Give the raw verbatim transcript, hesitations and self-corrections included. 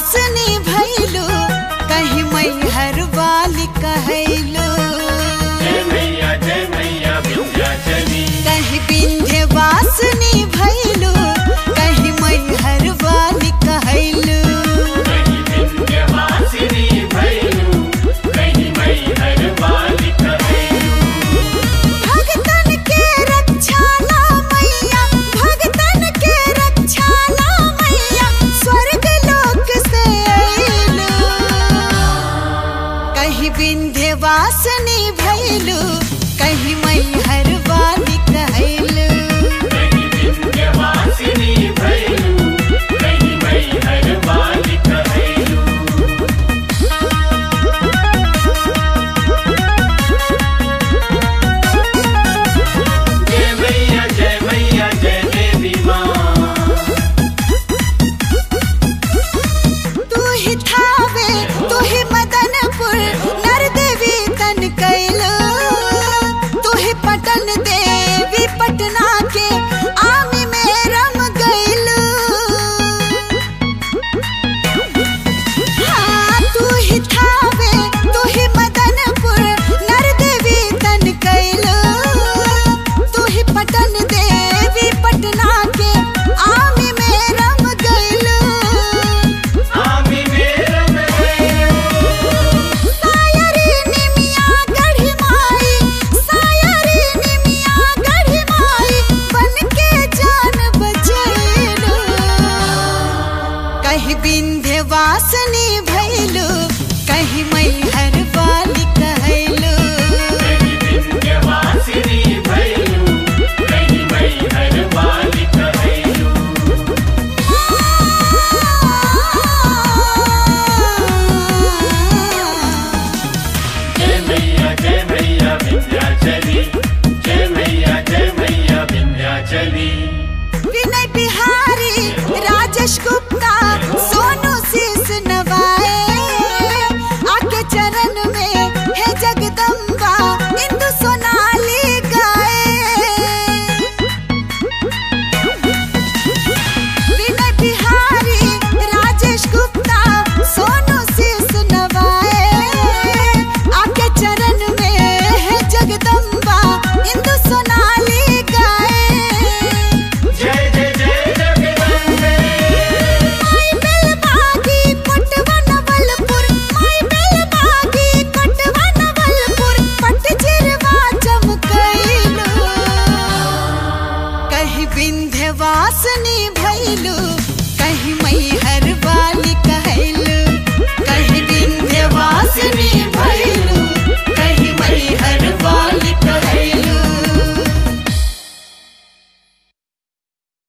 वासनी भैलू कहीं मैहर वाली कहैलू। जय मैया जय मैया विंध्याचली। कहीं विंध्य वासनी भैलू कहीं मैहर वाली कहैलू। कहीं विंध्यवासिनी भैलू कहीं मैहर वाली कहैलू। भगतन के रक्षा ला मैया, भगतन के रक्षा ला मैया, स्वर्ग लोक से अइलू। कहीं विंध्यवासिनी भैलू कहीं मैहर वाली कहैलू। कहीं विंध्यवासिनी भैलू कहीं मैहर वाली कहैलू। जय मैया जय मैया जय देवी माँ। तू ही थावे तू ही मदनपुर नर देवी तन कैलू। तू ही पटन देवी पटना के आमी में रम गैलू। हाँ तू ही थावे तू ही मदनपुर नर देवी तन कैलू। तू ही पटन देवी पटना के आमी में रम गैलू। आमी मेरा सायरी निमिया गढ़ी माई, सायरी निमिया गढ़ी माई, बन के जान बचैलू। कहीं विंध्यवासिनी भैलू कहीं मैहर वाली कहैलू। कहीं विंध्यवासिनी भैलू कहीं मैहर वाली कहैलू। जय मैया जय मैया विंध्याचली। जय मैया जय मैया विंध्याचली। विनय बिहारी राजेश गुप्ता सोनू शीस नवाए। आके चरण में है जगदम्बा इंदु सोनाली गाए। विनय बिहारी राजेश गुप्ता सोनू शीस नवाए। आके चरण में है जगदम्बा इंदु सोनाली गाए। जय जय जय जगदम्बे। माई बेलबागी कोटवा नवलपुर, माई बेलबागी कोटवा नवलपुर, पट चिरवा चमकैलू। कहीं विंध्यवासिनी भैलू कहीं मैया